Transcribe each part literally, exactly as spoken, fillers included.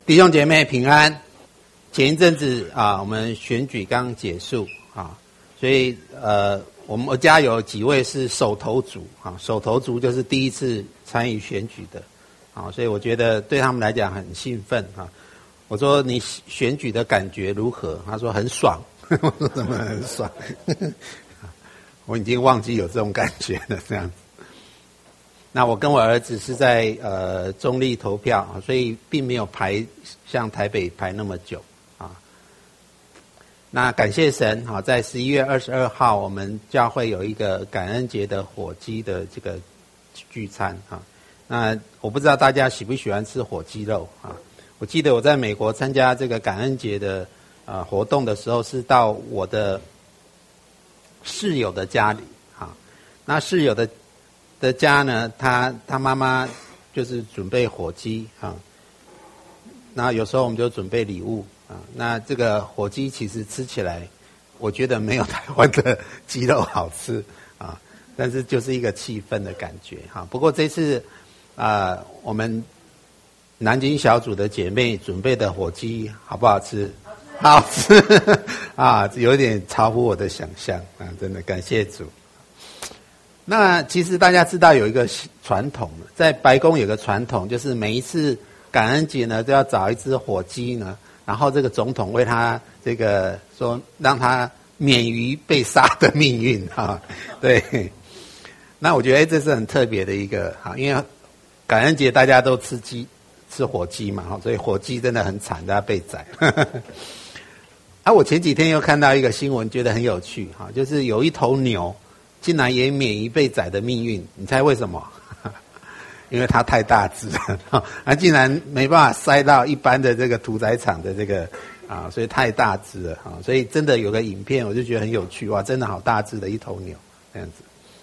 弟兄姐妹平安。前一阵子啊，我们选举刚结束啊，所以呃，我们家有几位是首投族啊，首投族就是第一次参与选举的啊，所以我觉得对他们来讲很兴奋啊。我说你选举的感觉如何？他说很爽。我说怎么很爽？我已经忘记有这种感觉了，这样子。那我跟我儿子是在呃中立投票，所以并没有排像台北排那么久啊。那感谢神啊，在十一月二十二号，我们教会有一个感恩节的火鸡的这个聚餐啊。那我不知道大家喜不喜欢吃火鸡肉啊？我记得我在美国参加这个感恩节的呃活动的时候，是到我的室友的家里啊。那室友的的家呢，他他妈妈就是准备火鸡啊，那有时候我们就准备礼物啊。那这个火鸡其实吃起来，我觉得没有台湾的鸡肉好吃啊，但是就是一个气氛的感觉哈。不过这次啊、呃，我们南京小组的姐妹准备的火鸡好不好吃？好吃啊，有点超乎我的想象啊，真的感谢主。那其实大家知道有一个传统，在白宫有个传统，就是每一次感恩节呢，都要找一只火鸡呢，然后这个总统为他这个说让他免于被杀的命运啊。对，那我觉得这是很特别的一个哈，因为感恩节大家都吃鸡吃火鸡嘛，所以火鸡真的很惨，大家被宰。啊，我前几天又看到一个新闻，觉得很有趣哈，就是有一头牛竟然也免于被宰的命运，你猜为什么？因为它太大只了，它竟然没办法塞到一般的这个屠宰场的这个啊，所以太大只了啊，所以真的有个影片，我就觉得很有趣，哇，真的好大只的一头牛这样子。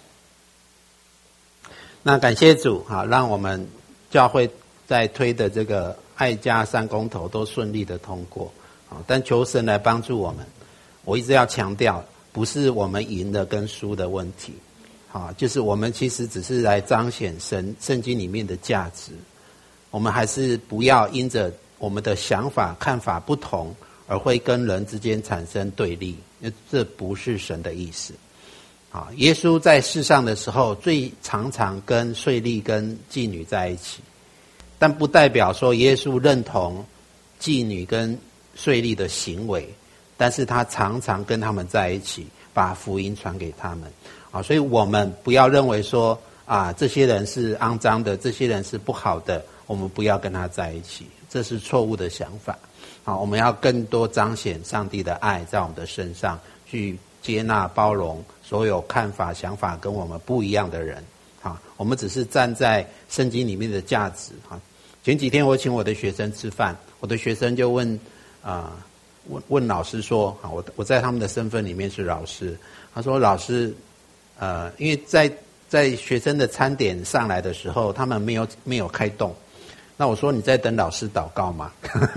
那感谢主啊，让我们教会在推的这个爱家三公投都顺利的通过啊，但求神来帮助我们。我一直要强调，不是我们赢了跟输的问题，啊，就是我们其实只是来彰显神圣经里面的价值。我们还是不要因着我们的想法看法不同，而会跟人之间产生对立，这不是神的意思。啊，耶稣在世上的时候，最常常跟税吏跟妓女在一起，但不代表说耶稣认同妓女跟税吏的行为，但是他常常跟他们在一起，把福音传给他们。啊，所以我们不要认为说啊，这些人是肮脏的，这些人是不好的，我们不要跟他在一起，这是错误的想法。好，我们要更多彰显上帝的爱在我们的身上，去接纳包容所有看法想法跟我们不一样的人。好，我们只是站在圣经里面的价值。好，前几天我请我的学生吃饭，我的学生就问啊、呃、问问老师说，好，我我在他们的身份里面是老师，他说老师，呃，因为在在学生的餐点上来的时候，他们没有没有开动，那我说你在等老师祷告吗？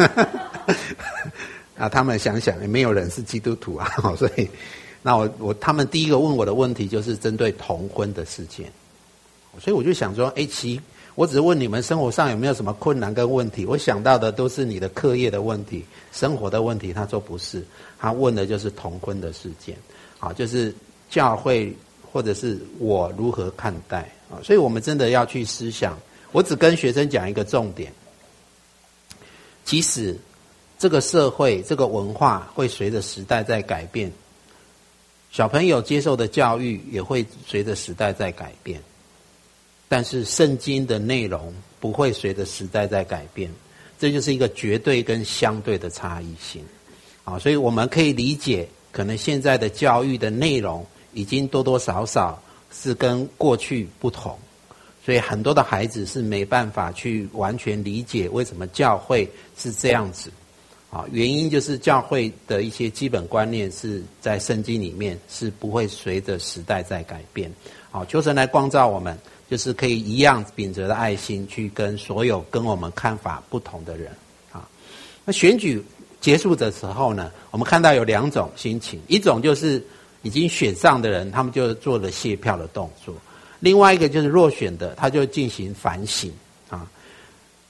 啊，他们想想也没有人是基督徒啊，所以那我我他们第一个问我的问题就是针对同婚的事件，所以我就想说，哎，其我只是问你们生活上有没有什么困难跟问题，我想到的都是你的课业的问题、生活的问题。他说不是，他问的就是同婚的事件，啊，就是教会或者是我如何看待啊，所以我们真的要去思想。我只跟学生讲一个重点，即使这个社会、这个文化会随着时代在改变，小朋友接受的教育也会随着时代在改变，但是圣经的内容不会随着时代在改变，这就是一个绝对跟相对的差异性。啊，所以我们可以理解，可能现在的教育的内容已经多多少少是跟过去不同，所以很多的孩子是没办法去完全理解为什么教会是这样子。啊，原因就是教会的一些基本观念是在圣经里面是不会随着时代在改变。好，求神来光照我们，就是可以一样秉着的爱心去跟所有跟我们看法不同的人。啊，那选举结束的时候呢，我们看到有两种心情，一种就是已经选上的人，他们就做了谢票的动作；另外一个就是落选的，他就进行反省。啊，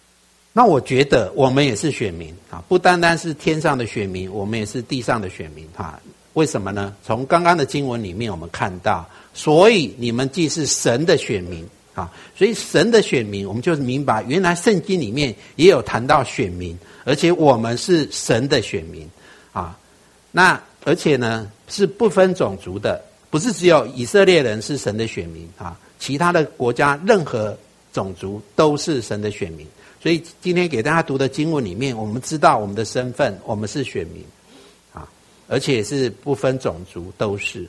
那我觉得我们也是选民啊，不单单是天上的选民，我们也是地上的选民啊。为什么呢？从刚刚的经文里面我们看到，所以你们既是神的选民啊，所以神的选民，我们就明白原来圣经里面也有谈到选民，而且我们是神的选民啊。那而且呢是不分种族的，不是只有以色列人是神的选民啊，其他的国家任何种族都是神的选民。所以今天给大家读的经文里面，我们知道我们的身份，我们是选民啊，而且是不分种族都是。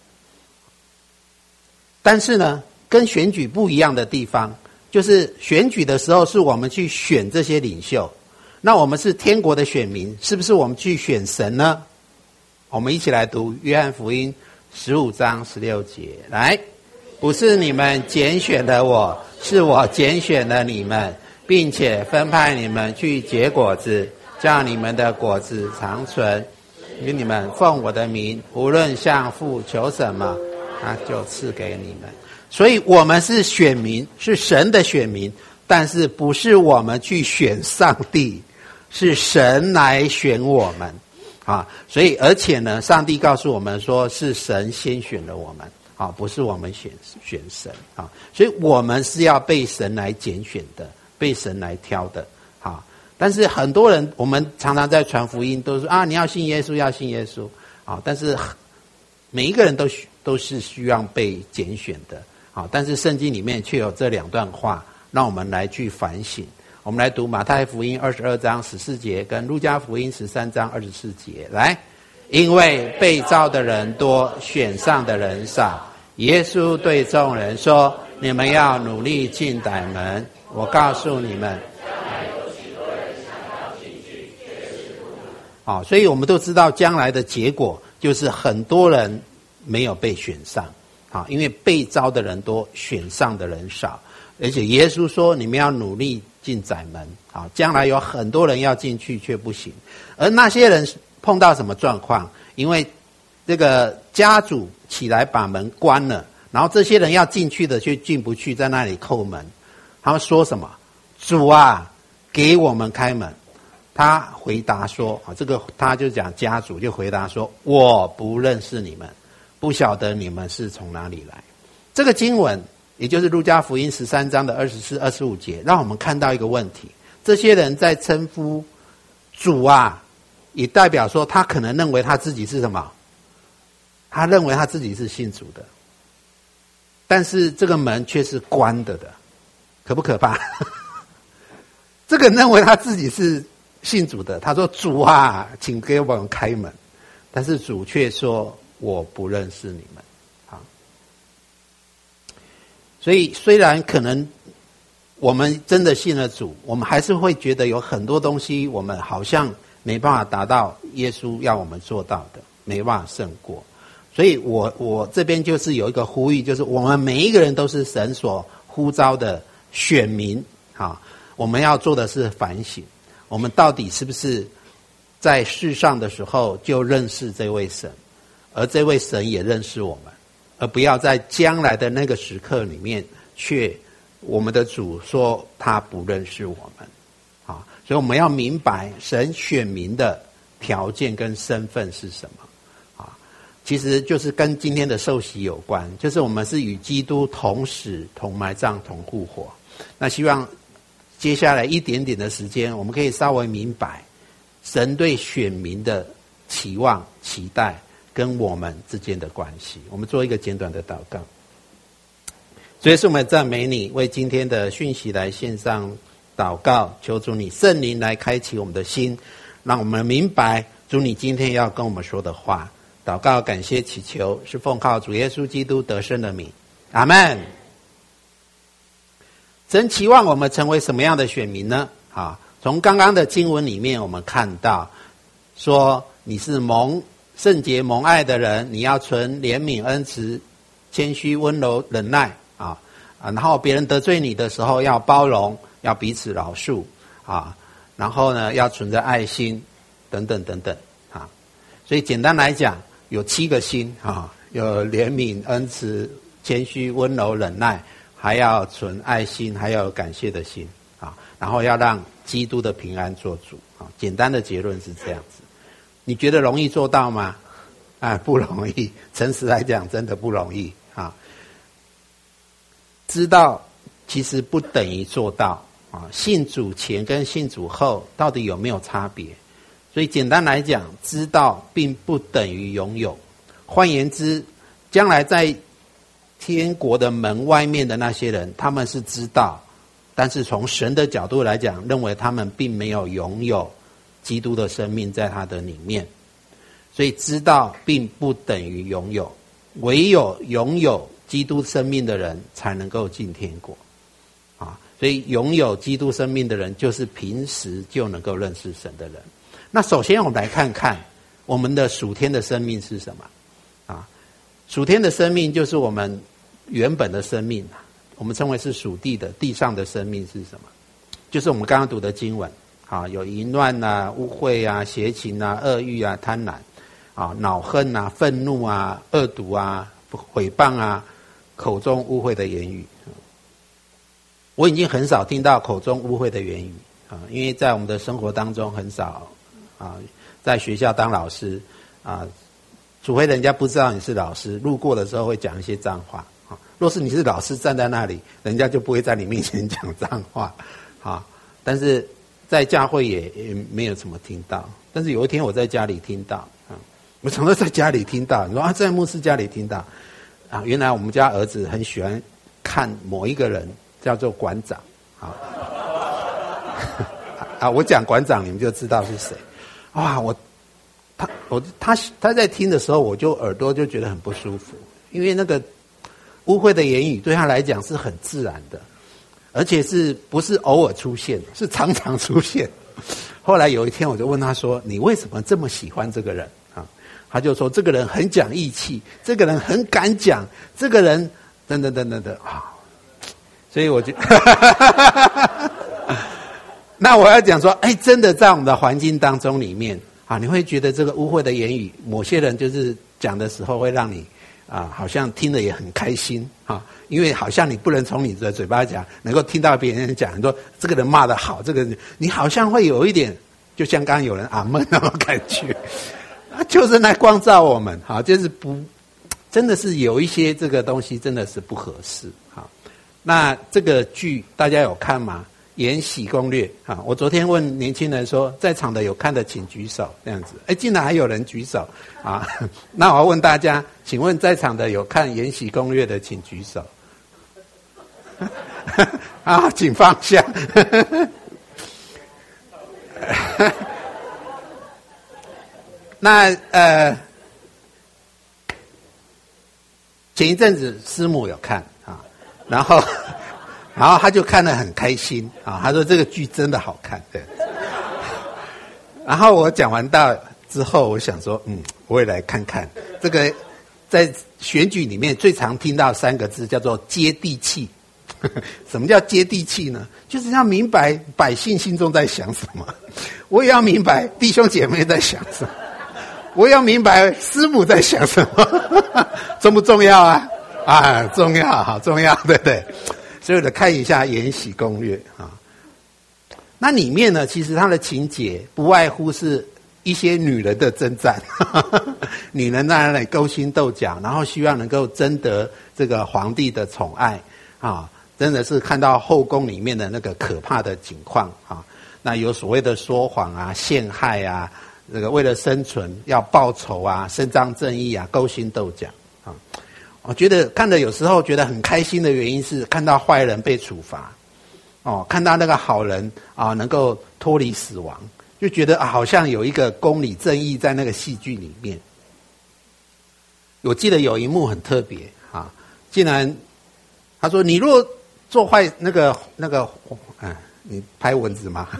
但是呢，跟选举不一样的地方，就是选举的时候是我们去选这些领袖，那我们是天国的选民，是不是我们去选神呢？我们一起来读约翰福音十五章十六节，来，不是你们拣选了我，是我拣选了你们，并且分派你们去结果子，叫你们的果子长存，与你们奉我的名，无论向父求什么，他就赐给你们。所以我们是选民，是神的选民，但是不是我们去选上帝，是神来选我们啊。所以而且呢，上帝告诉我们说是神先选了我们啊，不是我们选选神啊。所以我们是要被神来拣选的，被神来挑的啊。但是很多人，我们常常在传福音都说啊，你要信耶稣，要信耶稣啊。但是每一个人都都是需要被拣选的啊。但是圣经里面却有这两段话，让我们来去反省。我们来读马太福音二十二章十四节跟路加福音十三章二十四节，来，因为被召的人多，选上的人少。耶稣对众人说，你们要努力进窄门，我告诉你们，啊，所以我们都知道将来的结果就是很多人没有被选上啊，因为被召的人多，选上的人少。而且耶稣说你们要努力进窄门啊，将来有很多人要进去却不行。而那些人碰到什么状况？因为这个家主起来把门关了，然后这些人要进去的却进不去，在那里叩门。他们说什么？主啊，给我们开门。他回答说，这个他就讲家主就回答说，我不认识你们，不晓得你们是从哪里来。这个经文也就是路加福音十三章的二十四、二十五节，让我们看到一个问题：这些人在称呼主啊，也代表说他可能认为他自己是什么？他认为他自己是信主的，但是这个门却是关的的，可不可怕？这个人认为他自己是信主的，他说主啊，请给我们开门，但是主却说我不认识你们。所以虽然可能我们真的信了主，我们还是会觉得有很多东西我们好像没办法达到耶稣要我们做到的，没办法胜过。所以我我这边就是有一个呼吁，就是我们每一个人都是神所呼召的选民啊，我们要做的是反省，我们到底是不是在世上的时候就认识这位神，而这位神也认识我们，而不要在将来的那个时刻里面，却我们的主说他不认识我们啊，所以我们要明白神选民的条件跟身份是什么啊，其实就是跟今天的受洗有关，就是我们是与基督同死、同埋葬、同复活。那希望接下来一点点的时间，我们可以稍微明白神对选民的期望、期待跟我们之间的关系。我们做一个简短的祷告。所以是我们赞美你，为今天的讯息来献上祷告，求主你圣灵来开启我们的心，让我们明白主你今天要跟我们说的话。祷告感谢祈求，是奉靠主耶稣基督得胜的名，阿们。神期望我们成为什么样的选民呢？啊，从刚刚的经文里面我们看到说你是蒙圣洁蒙爱的人，你要存怜悯恩慈谦虚温柔忍耐啊，然后别人得罪你的时候要包容，要彼此饶恕啊，然后呢要存着爱心等等等等啊。所以简单来讲有七个心啊，有怜悯恩慈谦虚温柔忍耐，还要存爱心，还要有感谢的心啊，然后要让基督的平安做主啊。简单的结论是这样子，你觉得容易做到吗？啊，不容易，诚实来讲，真的不容易啊。知道其实不等于做到啊，信主前跟信主后到底有没有差别？所以简单来讲，知道并不等于拥有。换言之，将来在天国的门外面的那些人，他们是知道，但是从神的角度来讲，认为他们并没有拥有基督的生命在他的里面。所以知道并不等于拥有，唯有拥有基督生命的人才能够进天国啊！所以拥有基督生命的人，就是平时就能够认识神的人。那首先我们来看看我们的属天的生命是什么啊？属天的生命就是我们原本的生命，我们称为是属地的，地上的生命是什么？就是我们刚刚读的经文啊，有淫乱啊、污秽啊、邪情啊、恶欲啊、贪婪啊、恼恨啊、愤怒啊、恶毒啊、毁谤啊、口中污秽的言语。我已经很少听到口中污秽的言语啊，因为在我们的生活当中很少啊，在学校当老师啊，除非人家不知道你是老师，路过的时候会讲一些脏话啊。若是你是老师站在那里，人家就不会在你面前讲脏话啊。但是在教会也也没有什么听到。但是有一天我在家里听到啊，我常常在家里听到，你说啊，在牧师家里听到啊，原来我们家儿子很喜欢看某一个人叫做馆长啊。啊，我讲馆长，你们就知道是谁。哇，我他我他他在听的时候，我就耳朵就觉得很不舒服，因为那个污秽的言语对他来讲是很自然的，而且是不是偶尔出现，是常常出现。后来有一天，我就问他说：“你为什么这么喜欢这个人？”啊，他就说：“这个人很讲义气，这个人很敢讲，这个人等等等等等啊。”所以我就。那我要讲说，哎，真的在我们的环境当中里面啊，你会觉得这个污秽的言语，某些人就是讲的时候会让你啊，好像听得也很开心啊，因为好像你不能从你的嘴巴讲，能够听到别人讲，你说这个人骂得好，这个人你好像会有一点，就像刚刚有人阿们那种感觉，就是来光照我们，哈，就是不，真的是有一些这个东西真的是不合适，哈。那这个剧大家有看吗？延禧攻略啊！我昨天问年轻人说，在场的有看的请举手，这样子，哎，竟然还有人举手啊！那我要问大家，请问在场的有看延禧攻略的请举手。啊，请放下。那呃，前一阵子师母有看啊，然后。然后他就看得很开心啊，他说这个剧真的好看，对。然后我讲完到之后，我想说，嗯，我也来看看这个，在选举里面最常听到三个字叫做接地气。什么叫接地气呢？就是要明白百姓心中在想什么，我也要明白弟兄姐妹在想什么，我也要明白师母在想什么，重不重要啊？啊，重要，好重要，对不对？所以我看一下《延禧攻略》啊，那里面呢，其实它的情节不外乎是一些女人的征战，女人在那里勾心斗角，然后希望能够争得这个皇帝的宠爱啊，真的是看到后宫里面的那个可怕的景况啊。那有所谓的说谎啊、陷害啊，这个为了生存要报仇啊、伸张正义啊、勾心斗角啊。我觉得看的有时候觉得很开心的原因是看到坏人被处罚，哦，看到那个好人啊能够脱离死亡，就觉得啊好像有一个公理正义在那个戏剧里面。我记得有一幕很特别啊，竟然他说你若做坏那个那个，嗯，你拍蚊子吗？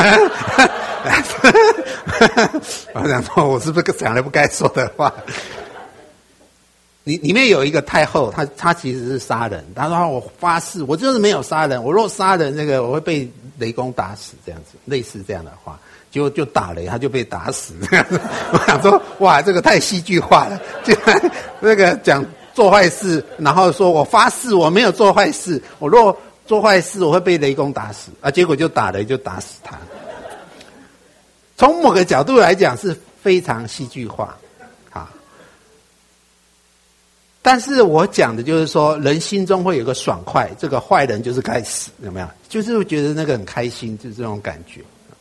我想说我是不是讲了不该说的话？你里面有一个太后，她她其实是杀人。她说：“我发誓，我就是没有杀人。我若杀人，那个我会被雷公打死，这样子，类似这样的话，结果就打雷，她就被打死。这样子，我想说，哇，这个太戏剧化了。竟然那个讲做坏事，然后说我发誓我没有做坏事，我若做坏事我会被雷公打死啊，结果就打雷就打死他。从某个角度来讲是非常戏剧化啊，但是我讲的就是说，人心中会有个爽快，这个坏人就是该死，有没有？就是会觉得那个很开心，就是这种感觉。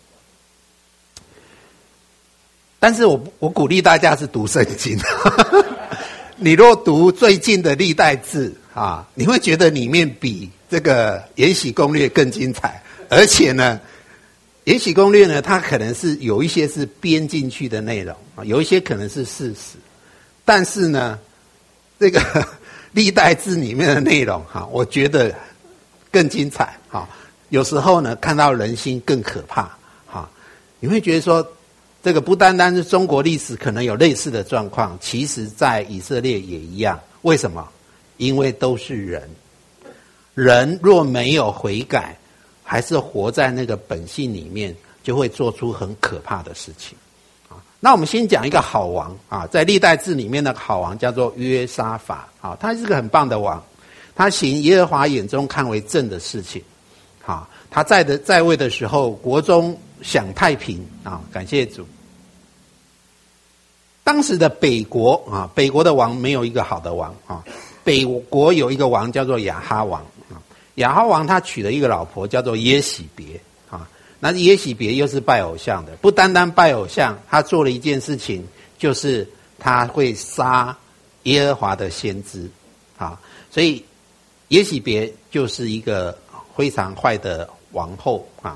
但是我我鼓励大家是读圣经，你若读最近的历代志啊，你会觉得里面比这个延禧攻略更精彩，而且呢，延禧攻略呢，它可能是有一些是编进去的内容啊，有一些可能是事实，但是呢，这个历代志里面的内容哈，我觉得更精彩哈。有时候呢，看到人心更可怕哈，你会觉得说。这个不单单是中国历史可能有类似的状况，其实在以色列也一样。为什么？因为都是人，人若没有悔改，还是活在那个本性里面，就会做出很可怕的事情。啊，那我们先讲一个好王啊，在历代志里面的好王叫做约沙法啊，他是个很棒的王，他行耶和华眼中看为正的事情。啊，他在的在位的时候，国中享太平啊，感谢主。当时的北国啊，北国的王没有一个好的王啊，北国有一个王叫做亚哈王啊，亚哈王他娶了一个老婆叫做耶洗别啊，那耶洗别又是拜偶像的，不单单拜偶像，他做了一件事情，就是他会杀耶和华的先知啊，所以耶洗别就是一个非常坏的王后啊。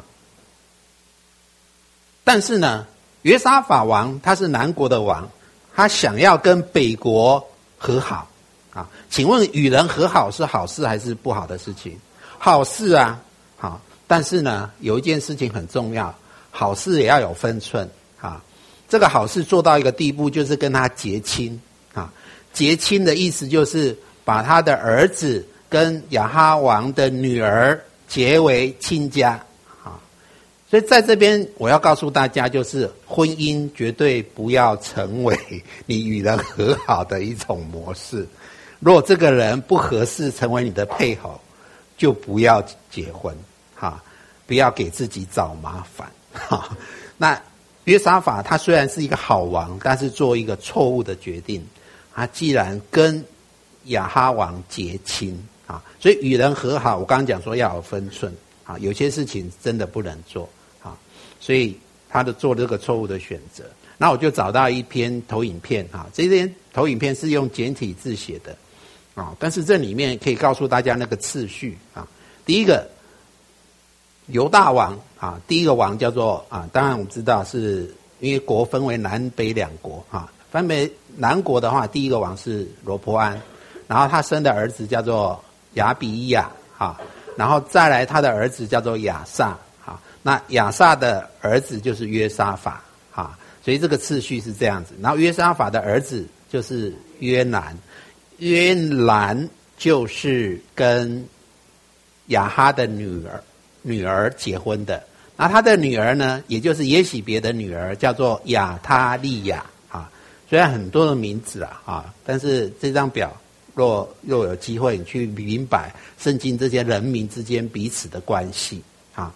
但是呢，约沙法王他是南国的王，他想要跟北国和好啊。请问与人和好是好事还是不好的事情？好事啊，好。但是呢，有一件事情很重要，好事也要有分寸啊。这个好事做到一个地步，就是跟他结亲啊。结亲的意思就是把他的儿子跟亚哈王的女儿结为亲家。所以在这边我要告诉大家，就是婚姻绝对不要成为你与人和好的一种模式。如果这个人不合适成为你的配偶，就不要结婚哈，不要给自己找麻烦哈。那约沙法他虽然是一个好王，但是做一个错误的决定，他既然跟亚哈王结亲啊，所以与人和好，我刚刚讲说要有分寸啊，有些事情真的不能做。所以他的做这个错误的选择，那我就找到一篇投影片啊，这篇投影片是用简体字写的啊，但是这里面可以告诉大家那个次序啊。第一个犹大王啊，第一个王叫做啊，当然我们知道是因为国分为南北两国啊，分别南国的话，第一个王是罗波安，然后他生的儿子叫做亚比伊亚啊，然后再来他的儿子叫做亚撒。那亚撒的儿子就是约沙法啊，所以这个次序是这样子。然后约沙法的儿子就是约兰，约兰就是跟亚哈的女儿女儿结婚的。那他的女儿呢，也就是耶洗别的女儿，叫做亚他利亚啊。虽然很多的名字啊啊，但是这张表若若有机会你去明白圣经这些人名之间彼此的关系啊。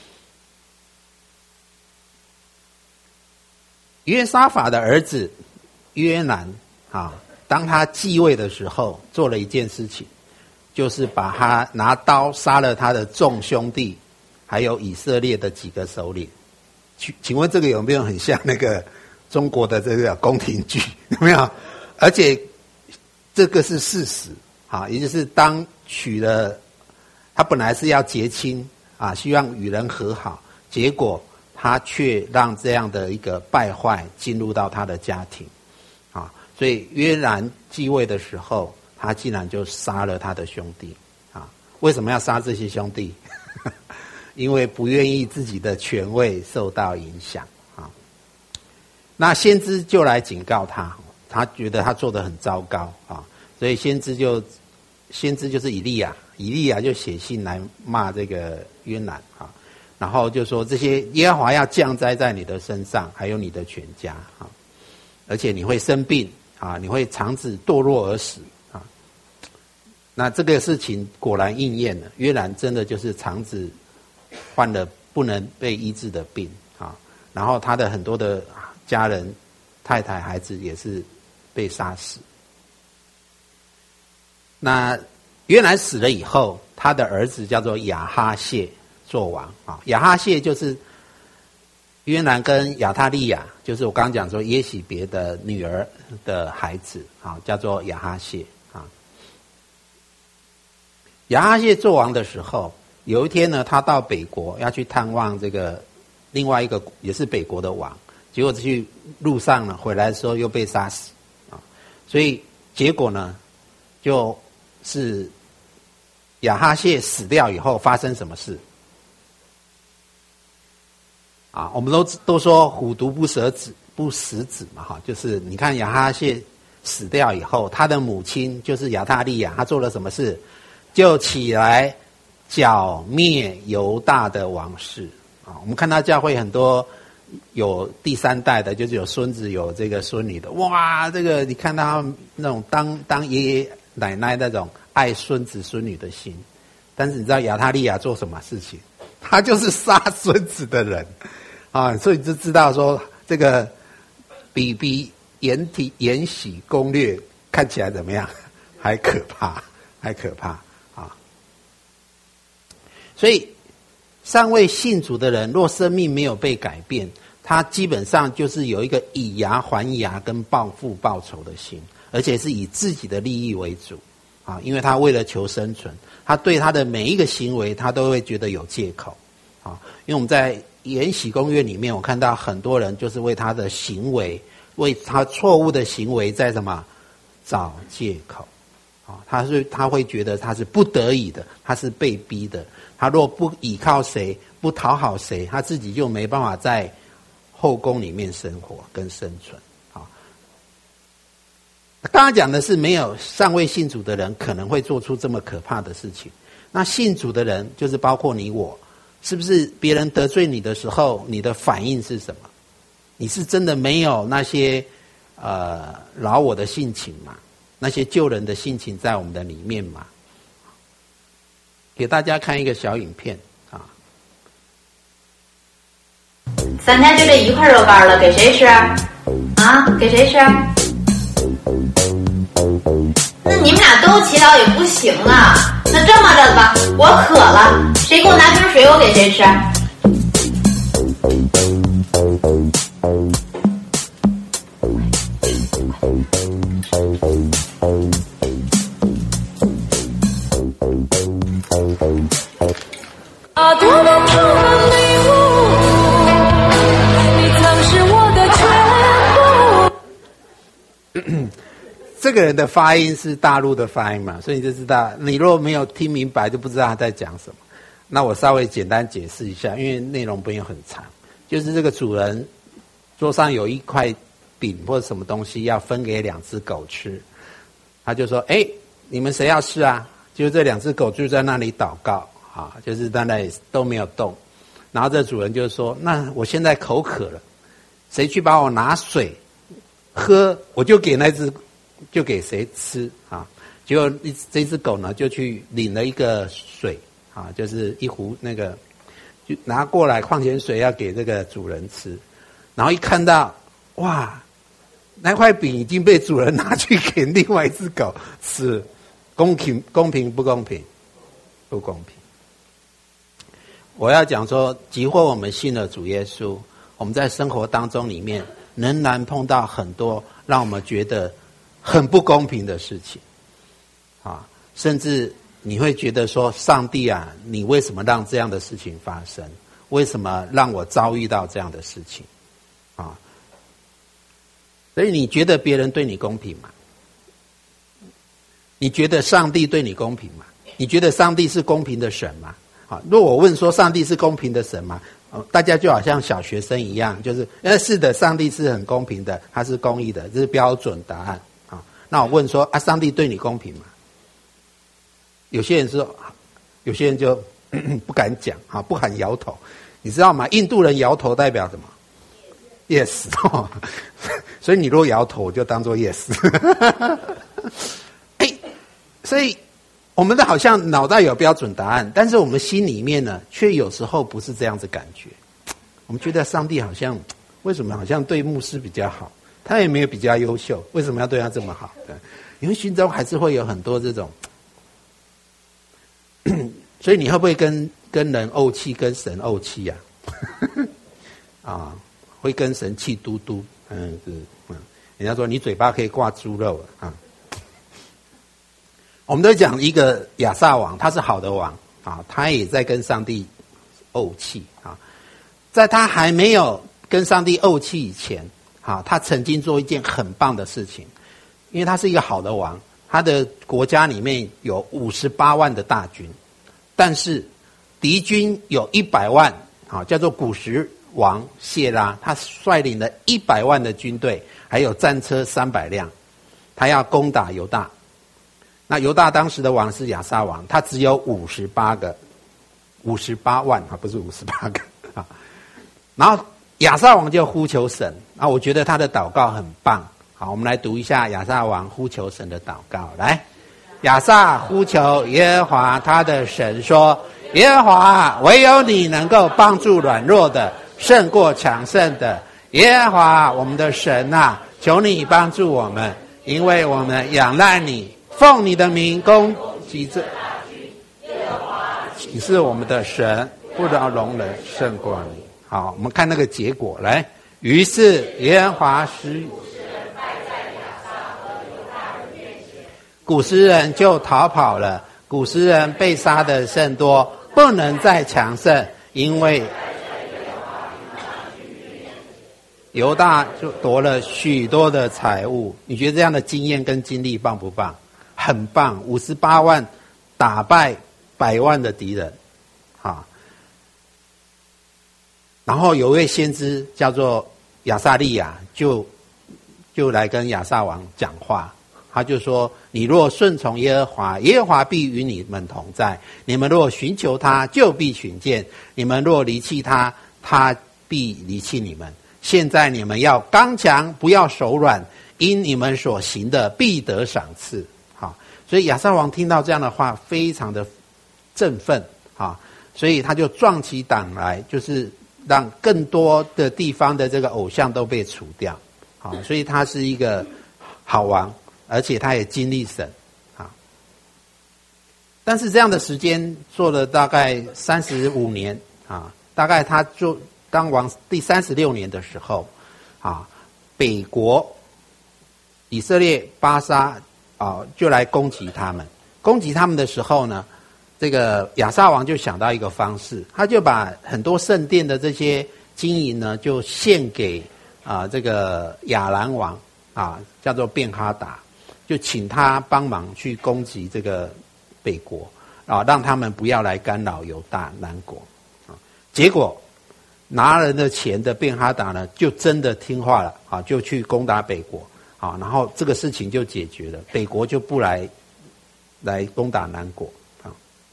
约沙法的儿子约兰啊，当他继位的时候，做了一件事情，就是把他拿刀杀了他的众兄弟，还有以色列的几个首领。请问这个有没有很像那个中国的这个宫廷剧？有没有？而且这个是事实啊，也就是当娶了他本来是要结亲啊，希望与人和好，结果他却让这样的一个败坏进入到他的家庭啊，所以约兰继位的时候，他竟然就杀了他的兄弟啊。为什么要杀这些兄弟？因为不愿意自己的权位受到影响啊。那先知就来警告他，他觉得他做得很糟糕啊，所以先知就先知就是以利亚，以利亚就写信来骂这个约兰啊。然后就说这些耶和华要降灾在你的身上，还有你的全家啊，而且你会生病啊，你会长子堕落而死啊。 那这个事情果然应验了，约兰真的就是肠子患了不能被医治的病啊，然后他的很多的家人、太太、孩子也是被杀死。那约兰死了以后，他的儿子叫做亚哈谢做王啊。亚哈谢就是约兰跟亚他利亚，就是我刚刚讲说耶洗别的女儿的孩子啊，叫做亚哈谢啊。亚哈谢做王的时候，有一天呢，他到北国要去探望这个另外一个也是北国的王，结果去路上呢，回来的时候又被杀死啊。所以结果呢，就是亚哈谢死掉以后发生什么事啊？我们都都说虎毒不食子，不食子嘛，哈，就是你看亚哈谢死掉以后，他的母亲就是亚他利亚，他做了什么事？就起来剿灭犹大的王室啊！我们看到教会很多有第三代的，就是有孙子有这个孙女的，哇，这个你看到他们那种当当爷爷奶奶那种爱孙子孙女的心。但是你知道亚他利亚做什么事情？他就是杀孙子的人啊！所以你就知道说这个比比延体延禧攻略看起来怎么样？还可怕，还可怕。所以尚未信主的人，若生命没有被改变，他基本上就是有一个以牙还牙跟报复报仇的心，而且是以自己的利益为主啊，因为他为了求生存，他对他的每一个行为他都会觉得有借口啊。因为我们在延禧攻略里面，我看到很多人就是为他的行为，为他错误的行为在什么找借口啊，他是他会觉得他是不得已的，他是被逼的。他若不依靠谁，不讨好谁，他自己就没办法在后宫里面生活跟生存。啊，刚刚讲的是没有尚未信主的人可能会做出这么可怕的事情。那信主的人，就是包括你我，是不是别人得罪你的时候，你的反应是什么？你是真的没有那些呃饶我的性情吗？那些救人的性情在我们的里面吗？给大家看一个小影片啊！ 三天就这一块肉干了，给谁吃？啊，给谁吃？那你们俩都祈祷也不行啊！那这么着吧，我渴了，谁给我拿瓶水，我给谁吃？ 啊，多么充满礼物，你曾是我的全部。 这个人的发音是大陆的发音嘛，所以你就知道，你若没有听明白，就不知道他在讲什么。那我稍微简单解释一下，因为内容不用很长。就是这个主人桌上有一块饼或者什么东西要分给两只狗吃，他就说：“哎，你们谁要吃啊？”就这两只狗就在那里祷告。啊，就是在那里都没有动，然后这主人就说：“那我现在口渴了，谁去帮我拿水喝，我就给那只，就给谁吃啊？”结果这只狗呢，就去领了一个水啊，就是一壶那个，就拿过来矿泉水要给这个主人吃，然后一看到哇，那块饼已经被主人拿去给另外一只狗吃，公平公平不公平？不公平。我要讲说，即或我们信了主耶稣，我们在生活当中里面仍然碰到很多让我们觉得很不公平的事情啊，甚至你会觉得说，上帝啊，你为什么让这样的事情发生？为什么让我遭遇到这样的事情啊？所以你觉得别人对你公平吗？你觉得上帝对你公平吗？你觉得上帝是公平的神吗？啊，如果我问说上帝是公平的神吗？哦，大家就好像小学生一样，就是呃是的，上帝是很公平的，他是公义的，这是标准答案啊。那我问说啊，上帝对你公平吗？有些人说，有些人就咳咳不敢讲啊，不敢摇头。你知道吗？印度人摇头代表什么 ？Yes， 哦，所以你若摇头，我就当做 yes。哎，所以。 我们的好像脑袋有标准答案，但是我们心里面呢，却有时候不是这样子感觉。我们觉得上帝好像，为什么好像对牧师比较好？他也没有比较优秀，为什么要对他这么好？对，因为心中还是会有很多这种，所以你会不会跟跟人怄气，跟神怄气呀？啊，会跟神气嘟嘟，嗯，是，嗯，人家说你嘴巴可以挂猪肉啊。我们都讲一个亚撒王，他是好的王啊，他也在跟上帝怄气啊。在他还没有跟上帝怄气以前，啊，他曾经做一件很棒的事情，因为他是一个好的王，他的国家里面有五十八万的大军，但是敌军有一百万，啊，叫做古时王谢拉，他率领了一百万的军队，还有战车三百辆，他要攻打犹大。那犹大当时的王是亚撒王，他只有五十八个，五十八万啊，不是五十八个啊。然后亚撒王就呼求神啊，我觉得他的祷告很棒。好，我们来读一下亚撒王呼求神的祷告。来，亚撒呼求耶和华他的神说：耶和华，唯有你能够帮助软弱的，胜过强盛的。耶和华我们的神啊，求你帮助我们，因为我们仰赖你。奉你的名攻击这，你是我们的神，不饶容人胜过你。好，我们看那个结果来。于是耶和华使古时人就逃跑了，古时人被杀的甚多，不能再强盛，因为犹大就夺了许多的财物。你觉得这样的经验跟经历棒不棒？很棒，五十八万打败百万的敌人，啊！然后有位先知叫做亚撒利亚，就就来跟亚撒王讲话，他就说：你若顺从耶和华，耶和华必与你们同在；你们若寻求他，就必寻见；你们若离弃他，他必离弃你们。现在你们要刚强，不要手软，因你们所行的必得赏赐。所以亚撒王听到这样的话，非常的振奋啊，所以他就壮起胆来，就是让更多的地方的这个偶像都被除掉啊。所以他是一个好王，而且他也经历神啊。但是这样的时间做了大概三十五年啊，大概他做当王第三十六年的时候啊，北国以色列巴沙。啊，就来攻击他们。攻击他们的时候呢，这个亚撒王就想到一个方式，他就把很多圣殿的这些金银呢，就献给啊这个亚兰王啊，叫做便哈达，就请他帮忙去攻击这个北国啊，让他们不要来干扰犹大南国啊。结果拿人的钱的便哈达呢，就真的听话了啊，就去攻打北国。好，然后这个事情就解决了，北国就不来来攻打南国啊。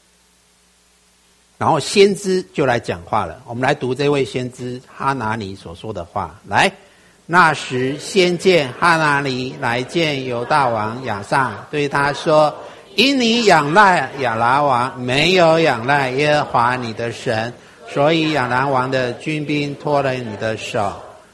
然后先知就来讲话了，我们来读这位先知哈拿尼所说的话。来，那时先见哈拿尼来见犹大王亚撒，对他说：因你仰赖亚兰王，没有仰赖耶和华你的神，所以亚兰王的军兵脱了你的手。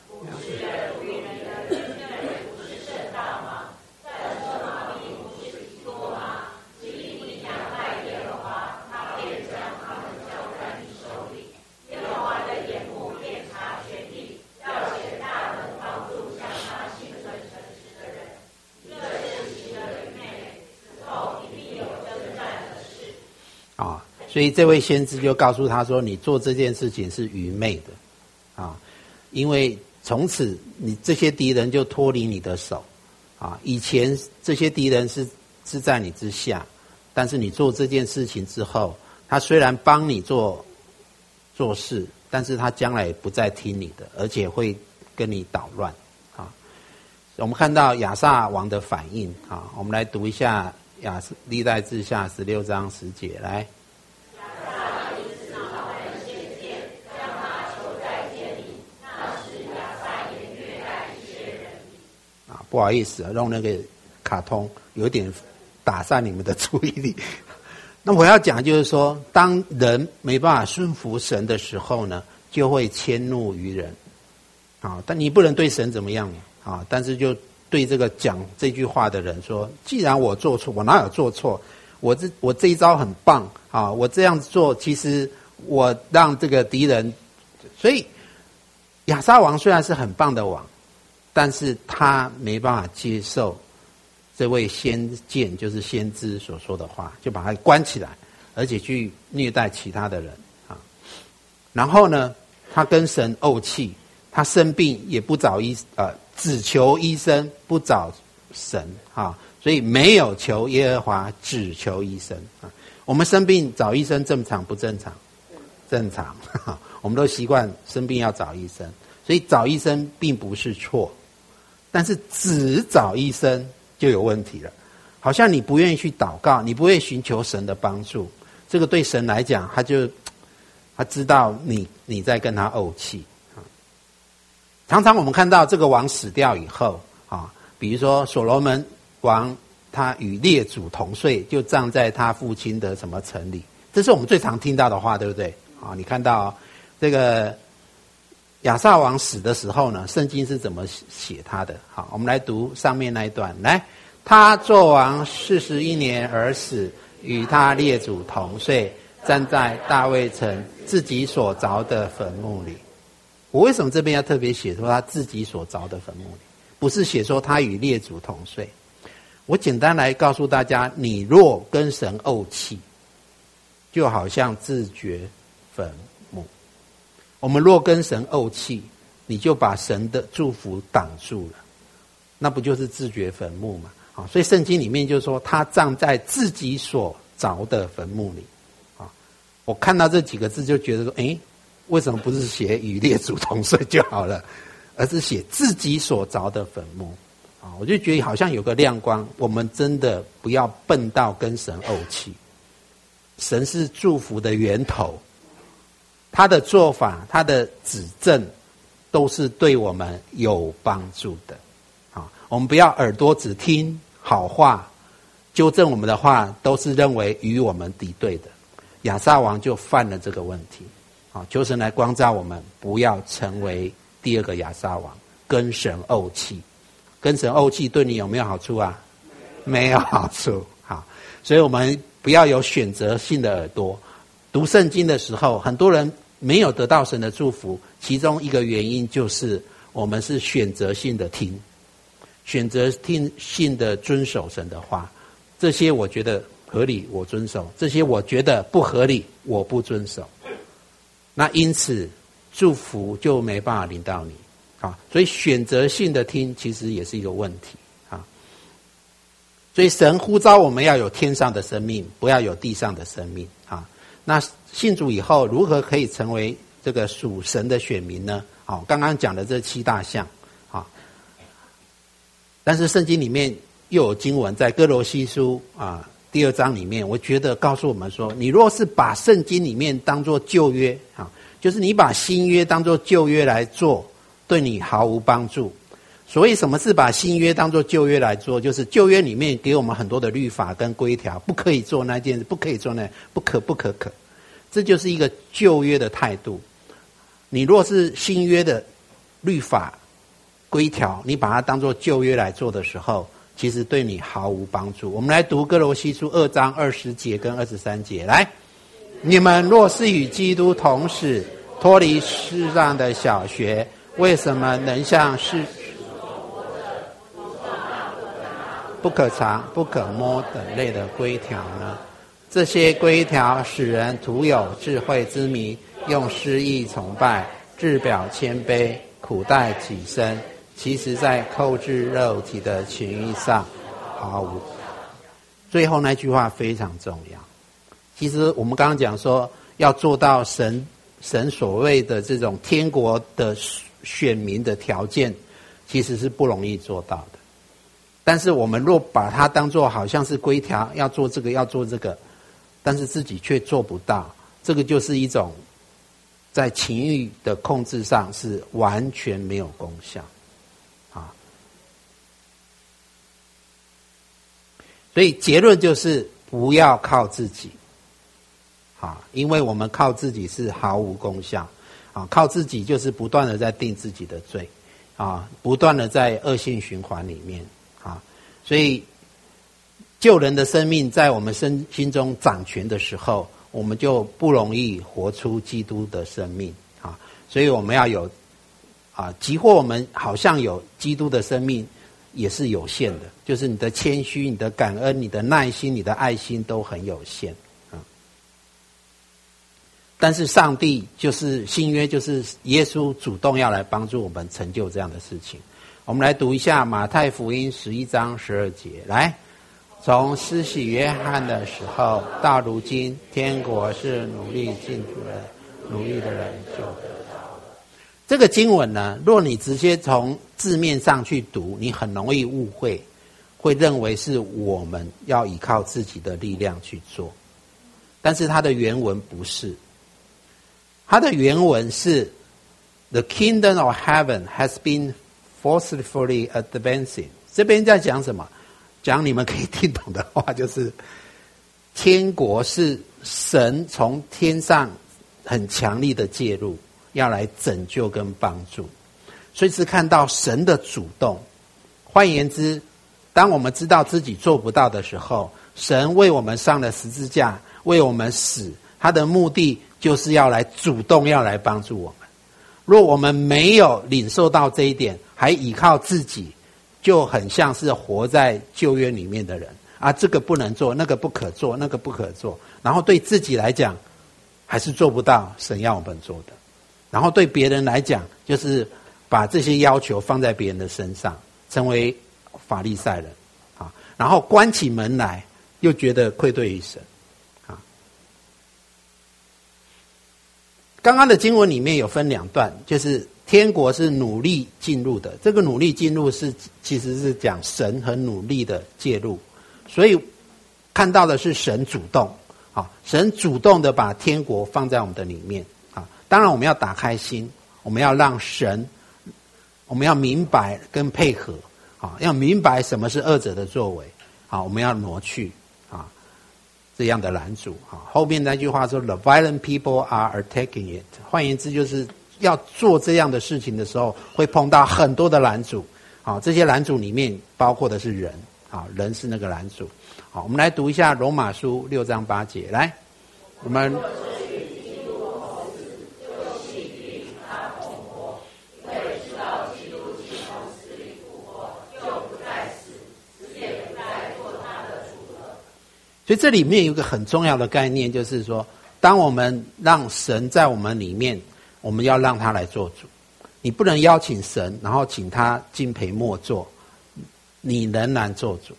所以这位先知就告诉他说：你做这件事情是愚昧的啊，因为从此你这些敌人就脱离你的手啊。以前这些敌人是是在你之下，但是你做这件事情之后，他虽然帮你做做事，但是他将来也不再听你的，而且会跟你捣乱啊。我们看到亚撒王的反应啊，我们来读一下亚历代志下十六章十节来。不好意思啊，用那个卡通有点打散你们的注意力。 那我要讲就是说，当人没办法顺服神的时候呢，就会迁怒于人。啊，但你不能对神怎么样啊？但是就对这个讲这句话的人说，既然我做错，我哪有做错？我这我这一招很棒啊！我这样做，其实我让这个敌人，所以亚撒王虽然是很棒的王，但是他没办法接受这位先见，就是先知所说的话，就把他关起来，而且去虐待其他的人啊。然后呢，他跟神怄气，他生病也不找医呃，只求医生，不找神啊。所以没有求耶和华，只求医生啊。我们生病找医生正常不正常？正常，我们都习惯生病要找医生，所以找医生并不是错，但是只找医生就有问题了。好像你不愿意去祷告，你不愿意寻求神的帮助，这个对神来讲，他就他知道你你在跟他怄气啊。常常我们看到这个王死掉以后啊，比如说所罗门王他与列祖同睡，就葬在他父亲的什么城里，这是我们最常听到的话，对不对？啊，你看到、哦、这个亚撒王死的时候呢，圣经是怎么写他的？好，我们来读上面那一段。来，他作王四十一年而死，与他列祖同睡，站在大卫城自己所凿的坟墓里。我为什么这边要特别写说他自己所凿的坟墓里，不是写说他与列祖同睡？我简单来告诉大家，你若跟神怄气，就好像自掘坟墓。我们若跟神怄气，你就把神的祝福挡住了，那不就是自掘坟墓吗？啊，所以圣经里面就说他葬在自己所凿的坟墓里。啊，我看到这几个字就觉得说，诶，为什么不是写与列祖同睡就好了，而是写自己所凿的坟墓？啊，我就觉得好像有个亮光，我们真的不要笨到跟神怄气。神是祝福的源头，他的做法，他的指正，都是对我们有帮助的。啊，我们不要耳朵只听好话，纠正我们的话都是认为与我们敌对的。亚撒王就犯了这个问题。啊，求神来光照我们，不要成为第二个亚撒王，跟神怄气。跟神怄气对你有没有好处啊？没有好处。好，所以我们不要有选择性的耳朵。读圣经的时候，很多人没有得到神的祝福，其中一个原因就是我们是选择性的听，选择听性的遵守神的话。这些我觉得合理，我遵守；这些我觉得不合理，我不遵守。那因此祝福就没办法临到你。啊，所以选择性的听其实也是一个问题啊。所以神呼召我们要有天上的生命，不要有地上的生命啊。那信主以后，如何可以成为这个属神的选民呢？好，刚刚讲的这七大项啊。但是圣经里面又有经文，在哥罗西书啊第二章里面，我觉得告诉我们说，你若是把圣经里面当作旧约啊，就是你把新约当作旧约来做，对你毫无帮助。所以什么是把新约当作旧约来做？就是旧约里面给我们很多的律法跟规条，不可以做那件事，不可以做那，不可不可可。这就是一个旧约的态度。你若是新约的律法规条，你把它当作旧约来做的时候，其实对你毫无帮助。我们来读哥罗西书二章二十节跟二十三节。来，你们若是与基督同死，脱离世上的小学，为什么能像是不可尝、不可摸等类的规条呢？这些规条使人徒有智慧之名，用诗意崇拜，自表谦卑，苦待己身，其实在控制肉体的情欲上毫无。最后那句话非常重要。其实我们刚刚讲说，要做到神神所谓的这种天国的选民的条件，其实是不容易做到的。但是我们若把它当作好像是规条，要做这个要做这个，但是自己却做不到，这个就是一种在情欲的控制上是完全没有功效啊。所以结论就是不要靠自己啊，因为我们靠自己是毫无功效啊，靠自己就是不断的在定自己的罪啊，不断的在恶性循环里面啊，所以救人的生命在我们身心中掌权的时候，我们就不容易活出基督的生命啊，所以我们要有啊，即或我们好像有基督的生命，也是有限的，就是你的谦虚、你的感恩、你的耐心、你的爱心都很有限啊。但是上帝就是新约，就是耶稣主动要来帮助我们成就这样的事情。我们来读一下马太福音十一章十二节，来，从施洗约翰的时候到如今，天国是努力进入的，努力的人就得到了。这个经文呢，若你直接从字面上去读，你很容易误会，会认为是我们要依靠自己的力量去做。但是它的原文不是，它的原文是 The kingdom of heaven has been forcefully advancing。 这边在讲什么？讲你们可以听懂的话，就是天国是神从天上很强力的介入，要来拯救跟帮助，所以是看到神的主动。换言之，当我们知道自己做不到的时候，神为我们上了十字架，为我们死，他的目的就是要来主动要来帮助我们。若我们没有领受到这一点，还依靠自己，就很像是活在旧约里面的人啊，这个不能做，那个不可做，那个不可做，然后对自己来讲还是做不到神要我们做的，然后对别人来讲就是把这些要求放在别人的身上，成为法利赛人啊，然后关起门来又觉得愧对于神啊。刚刚的经文里面有分两段，就是天国是努力进入的，这个努力进入是其实是讲神很努力的介入，所以看到的是神主动啊，神主动的把天国放在我们的里面啊。当然我们要打开心，我们要让神，我们要明白跟配合啊，要明白什么是恶者的作为啊，我们要挪去啊这样的拦阻啊。后面那句话说 The violent people are attacking it， 换言之就是要做这样的事情的时候，会碰到很多的拦阻啊，这些拦阻里面包括的是人啊，人是那个拦阻。好，我们来读一下罗马书六章八节，来，我们所以这里面有一个很重要的概念，就是说当我们让神在我们里面，我们要让他来做主。你不能邀请神然后请他敬陪末座，你仍然做主。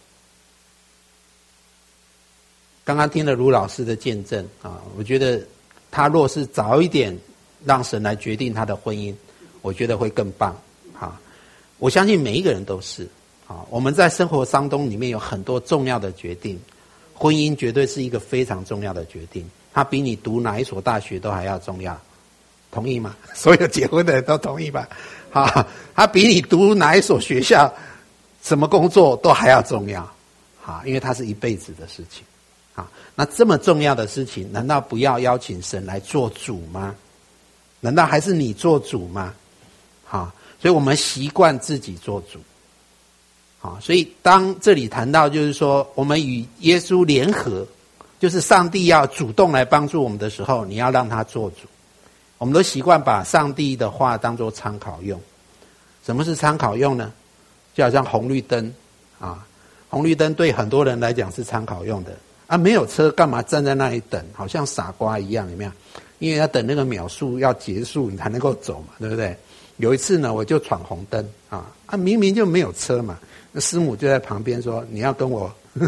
刚刚听了卢老师的见证啊，我觉得他若是早一点让神来决定他的婚姻，我觉得会更棒啊。我相信每一个人都是啊，我们在生活当中里面有很多重要的决定，婚姻绝对是一个非常重要的决定，它比你读哪一所大学都还要重要，同意吗？所有结婚的人都同意吧？啊，它比你读哪一所学校、什么工作都还要重要啊，因为它是一辈子的事情。啊，那这么重要的事情，难道不要邀请神来做主吗？难道还是你做主吗？好，所以我们习惯自己做主。好，所以当这里谈到就是说，我们与耶稣联合，就是上帝要主动来帮助我们的时候，你要让他做主。我们都习惯把上帝的话当作参考用。什么是参考用呢？就好像红绿灯啊，红绿灯对很多人来讲是参考用的。啊，没有车干嘛站在那里等，好像傻瓜一样，有没有？因为要等那个秒数要结束你才能够走嘛，对不对？有一次呢，我就闯红灯啊，啊，明明就没有车嘛，那师母就在旁边说：“你要跟我，呵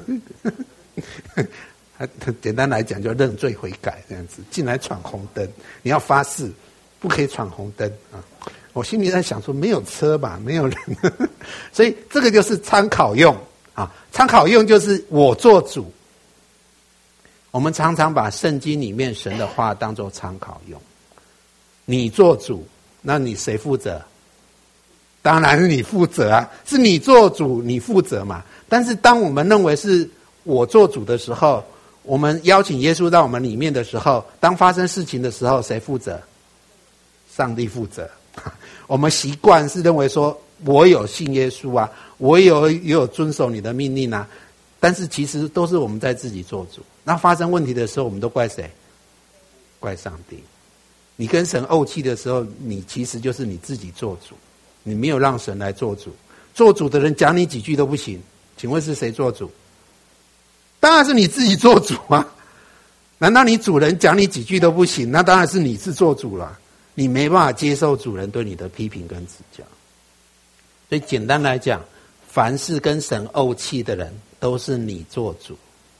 呵简单来讲就认罪悔改这样子，进来闯红灯，你要发誓不可以闯红灯啊。”我心里在想说，没有车吧，没有人，呵呵所以这个就是参考用啊，参考用就是我做主。我们常常把圣经里面神的话当作参考用，你做主，那你谁负责？当然是你负责啊，是你做主，你负责嘛。但是当我们认为是我做主的时候， 我们邀请耶稣到我们里面的时候，当发生事情的时候，谁负责？上帝负责。我们习惯是认为说，我有信耶稣啊，我有也有遵守你的命令啊，但是其实都是我们在自己做主。那发生问题的时候，我们都怪谁？怪上帝。你跟神怄气的时候，你其实就是你自己做主，你没有让神来做主。做主的人讲你几句都不行，请问是谁做主？当然是你自己做主啊！难道你主人讲你几句都不行？那当然是你是做主了，你没办法接受主人对你的批评跟指教。所以简单来讲，凡是跟神怄气的人，都是你做主。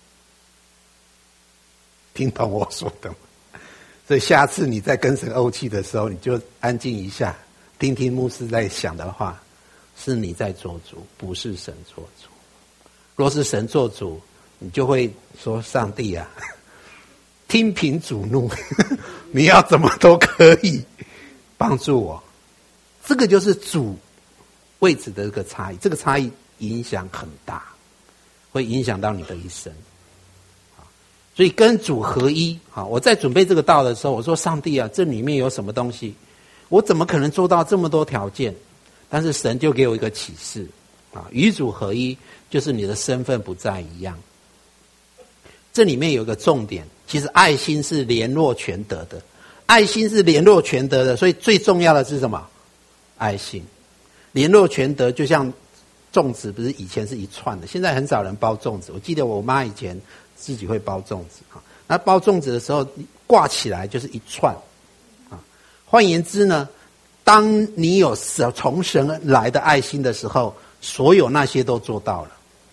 听懂我说的吗？所以下次你在跟神怄气的时候，你就安静一下，听听牧师在想的话，是你在做主，不是神做主。若是神做主，你就会说：上帝啊，听凭主怒，你要怎么都可以帮助我。这个就是主位置的这个差异，这个差异影响很大，会影响到你的一生。所以跟主合一，我在准备这个道的时候，我说：上帝啊，这里面有什么东西？我怎么可能做到这么多条件？但是神就给我一个启示啊，与主合一，就是你的身份不再一样。这里面有一个重点，其实爱心是联络全德的，爱心是联络全德的，所以最重要的是什么？爱心。联络全德就像粽子，不是以前是一串的，现在很少人包粽子。我记得我妈以前自己会包粽子啊，那包粽子的时候挂起来就是一串啊。换言之呢，当你有从神来的爱心的时候，所有那些都做到了。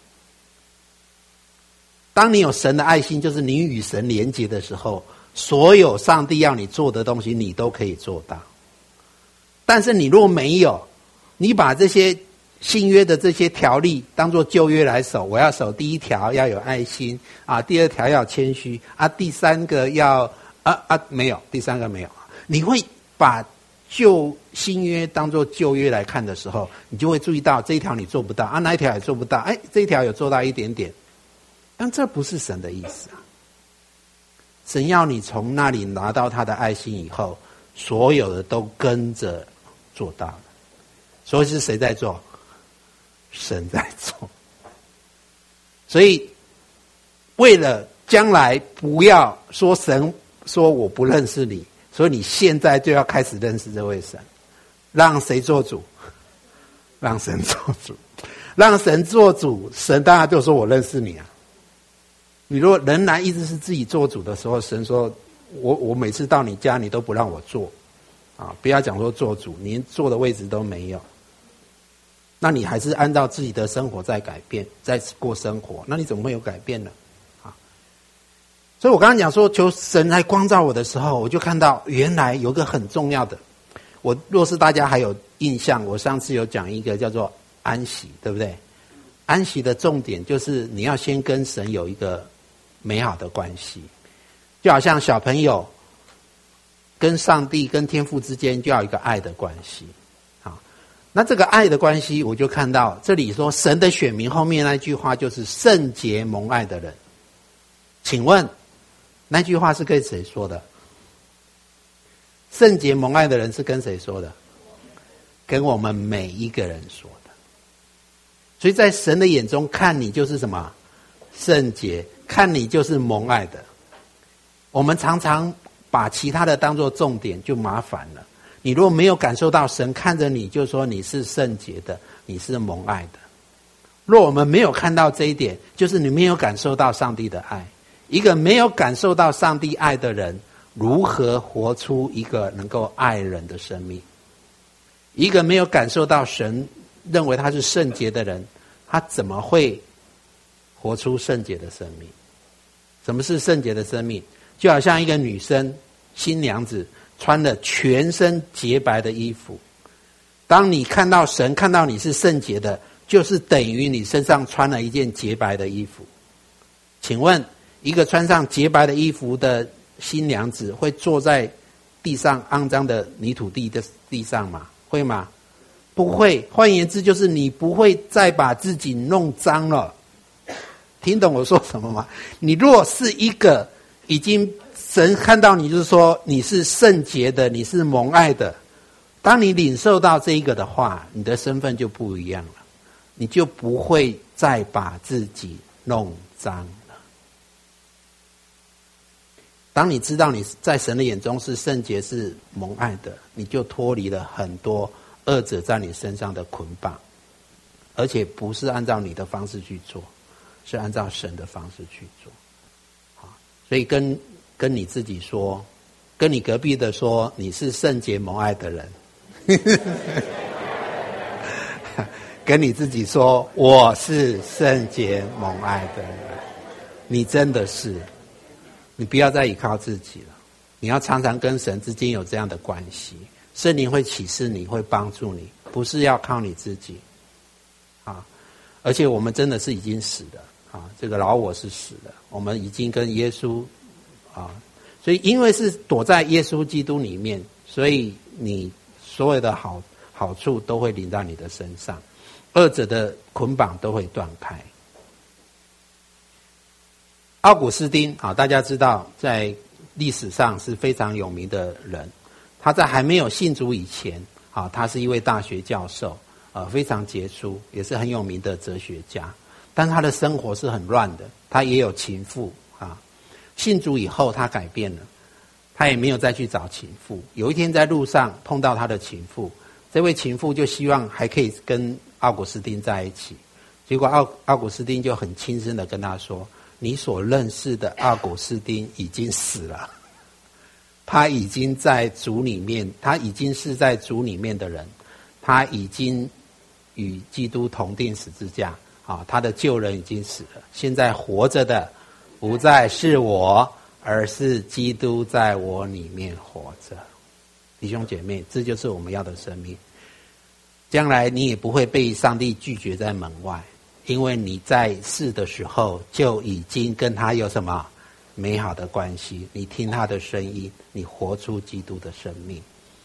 当你有神的爱心，就是你与神连结的时候，所有上帝要你做的东西，你都可以做到。但是你若没有，你把这些新约的这些条例当作旧约来守，我要守第一条要有爱心啊，第二条要谦虚啊，第三个要啊啊没有，第三个没有。你会把旧新约当作旧约来看的时候，你就会注意到这一条你做不到啊，那一条也做不到，哎，这一条有做到一点点。但这不是神的意思啊！神要你从那里拿到他的爱心以后，所有的都跟着做到了。所以是谁在做？神在做。所以为了将来不要说神说我不认识你，所以你现在就要开始认识这位神。让谁做主？让神做主。让神做主，神当然就说我认识你啊。你如果仍然一直是自己做主的时候，神说我我每次到你家你都不让我做啊，不要讲说做主，连坐的位置都没有，那你还是按照自己的生活在改变，在过生活，那你怎么会有改变呢？啊，所以我刚刚讲说求神来光照我的时候，我就看到原来有个很重要的，我若是大家还有印象，我上次有讲一个叫做安息，对不对？安息的重点就是你要先跟神有一个美好的关系，就好像小朋友跟上帝跟天父之间就要有一个爱的关系。好，那这个爱的关系，我就看到这里说神的选民后面那句话就是圣洁蒙爱的人。请问那句话是跟谁说的？圣洁蒙爱的人是跟谁说的？跟我们每一个人说的。所以在神的眼中看你就是什么？圣洁，看你就是蒙爱的。我们常常把其他的当作重点，就麻烦了。你如果没有感受到神看着你，就说你是圣洁的，你是蒙爱的。若我们没有看到这一点，就是你没有感受到上帝的爱。一个没有感受到上帝爱的人，如何活出一个能够爱人的生命？一个没有感受到神认为他是圣洁的人，他怎么会活出圣洁的生命？什么是圣洁的生命？就好像一个女生新娘子穿了全身洁白的衣服，当你看到神看到你是圣洁的，就是等于你身上穿了一件洁白的衣服。请问一个穿上洁白的衣服的新娘子会坐在地上肮脏的泥土地的地上吗？会吗？不会。换言之，就是你不会再把自己弄脏了。 听懂我说什么吗？你若是一个已经神看到你，就是说你是圣洁的，你是蒙爱的，当你领受到这一个的话，你的身份就不一样了，你就不会再把自己弄脏了。当你知道你在神的眼中是圣洁是蒙爱的，你就脱离了很多恶者在你身上的捆绑，而且不是按照你的方式去做，是按照神的方式去做。好，所以跟跟你自己说，跟你隔壁的说，你是圣洁蒙爱的人。跟你自己说，我是圣洁蒙爱的人。你真的是，你不要再依靠自己了，你要常常跟神之间有这样的关系，圣灵会启示你，会帮助你，不是要靠你自己啊！而且我们真的是已经死了啊，这个老我是死了，我们已经跟耶稣啊，所以因为是躲在耶稣基督里面，所以你所有的好好处都会临到你的身上，二者的捆绑都会断开。奥古斯丁啊，大家知道在历史上是非常有名的人，他在还没有信主以前啊，他是一位大学教授，呃，非常杰出，也是很有名的哲学家，但他的生活是很乱的，他也有情妇啊。信主以后他改变了，他也没有再去找情妇。有一天在路上碰到他的情妇，这位情妇就希望还可以跟奥古斯丁在一起，结果奥奥古斯丁就很轻声的跟他说，你所认识的奥古斯丁已经死了，他已经在主里面，他已经是在主里面的人，他已经与基督同定十字架啊，他的旧人已经死了，现在活着的不再是我，而是基督在我里面活着。弟兄姐妹，这就是我们要的生命。将来你也不会被上帝拒绝在门外，因为你在世的时候就已经跟他有什么美好的关系，你听他的声音，你活出基督的生命。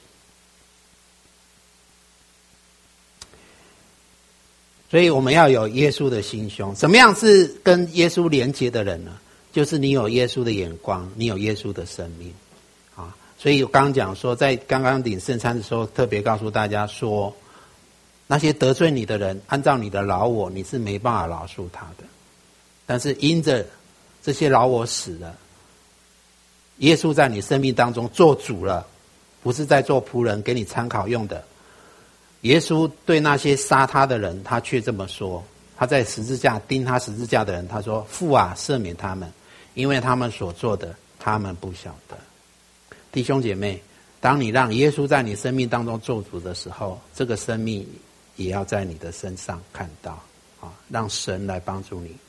所以我们要有耶稣的心胸。怎么样是跟耶稣连结的人呢？就是你有耶稣的眼光，你有耶稣的生命啊。所以我刚刚讲说，在刚刚领圣餐的时候，特别告诉大家说，那些得罪你的人，按照你的老我，你是没办法饶恕他的。但是因着这些老我死了，耶稣在你生命当中做主了，不是在做仆人给你参考用的。耶稣对那些杀他的人，他却这么说，他在十字架钉他十字架的人，他说，父啊，赦免他们，因为他们所做的他们不晓得。弟兄姐妹，当你让耶稣在你生命当中做主的时候，这个生命也要在你的身上看到啊，让神来帮助你，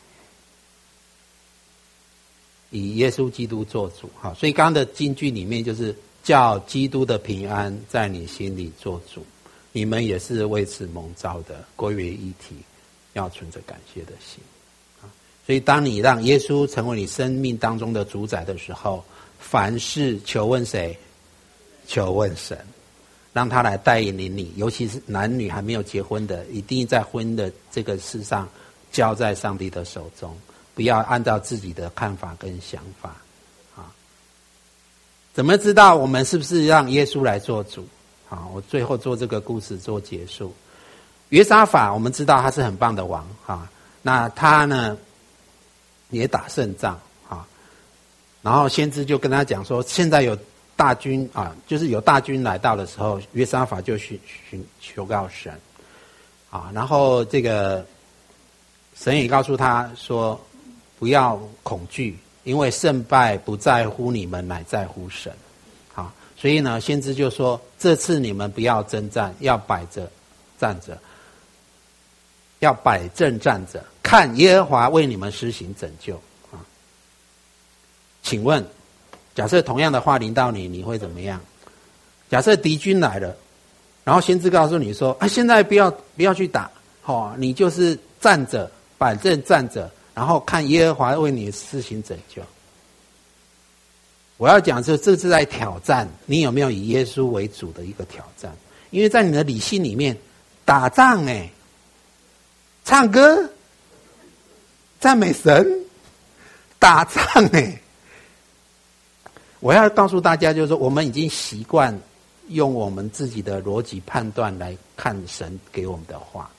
以耶稣基督做主。好，所以刚刚的金句里面就是叫基督的平安在你心里做主，你们也是为此蒙召的，归为一体，要存着感谢的心。所以当你让耶稣成为你生命当中的主宰的时候，凡事求问谁？求问神，让他来带领你，尤其是男女还没有结婚的，一定在婚姻的这个事上交在上帝的手中，不要按照自己的看法跟想法啊。怎么知道我们是不是让耶稣来做主？好，我最后做这个故事做结束。约沙法我们知道他是很棒的王啊，那他呢也打胜仗啊，然后先知就跟他讲说，现在有大军啊，就是有大军来到的时候，约沙法就寻寻求告神啊，然后这个神也告诉他说，不要恐惧，因为胜败不在乎你们，乃在乎神。好，所以呢，先知就说，这次你们不要征战，要摆着站着，要摆正站着，看耶和华为你们施行拯救啊。请问，假设同样的话临到你，你会怎么样？假设敌军来了，然后先知告诉你说，啊，现在不要不要去打，哦，你就是站着，摆正站着，然后看耶和华为你施行拯救。我要讲是，这是在挑战你有没有以耶稣为主的一个挑战，因为在你的理性里面，打仗哎，唱歌， 赞美神，打仗哎！我要告诉大家，就是说，我们已经习惯用我们自己的逻辑判断来看神给我们的话。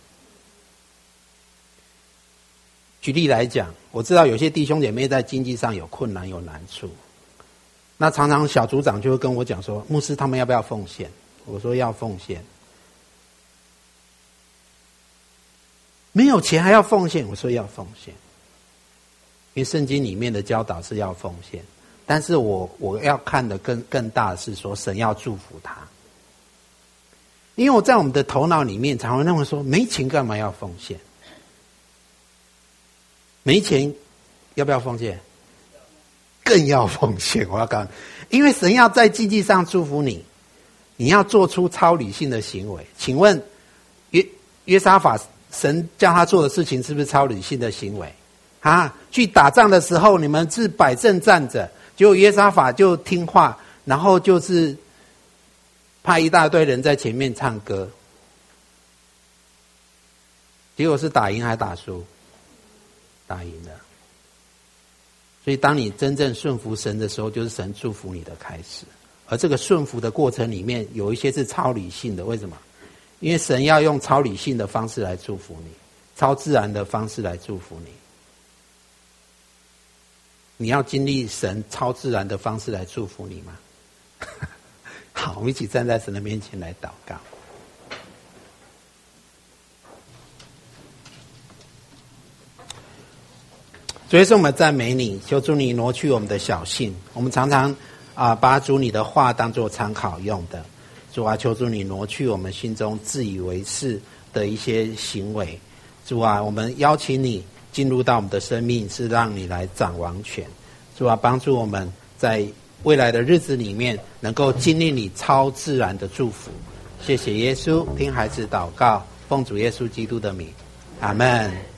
举例来讲，我知道有些弟兄姐妹在经济上有困难、有难处，那常常小组长就会跟我讲说：“牧师，他们要不要奉献？”我说：“要奉献。”没有钱还要奉献？我说要奉献。因为圣经里面的教导是要奉献，但是我我要看的更更大的是说，神要祝福他。因为我在我们的头脑里面常会认为说，没钱干嘛要奉献？没钱要不要奉献？更要奉献。我要告诉你，因为神要在经济上祝福你，你要做出超理性的行为。请问约约沙法，神叫他做的事情是不是超理性的行为？啊，去打仗的时候，你们是摆阵站着，结果约沙法就听话，然后就是派一大堆人在前面唱歌，结果是打赢还打输？打赢了。所以当你真正顺服神的时候，就是神祝福你的开始。而这个顺服的过程里面，有一些是超理性的。为什么？因为神要用超理性的方式来祝福你，超自然的方式来祝福你。你要经历神超自然的方式来祝福你吗？好，我们一起站在神的面前来祷告。主耶稣，我们赞美你，求主你挪去我们的小信。我们常常啊，把主你的话当作参考用的。主啊，求主你挪去我们心中自以为是的一些行为。主啊，我们邀请你进入到我们的生命，是让你来掌王权。主啊，帮助我们在未来的日子里面能够经历你超自然的祝福。谢谢耶稣，听孩子祷告，奉主耶稣基督的名，阿们。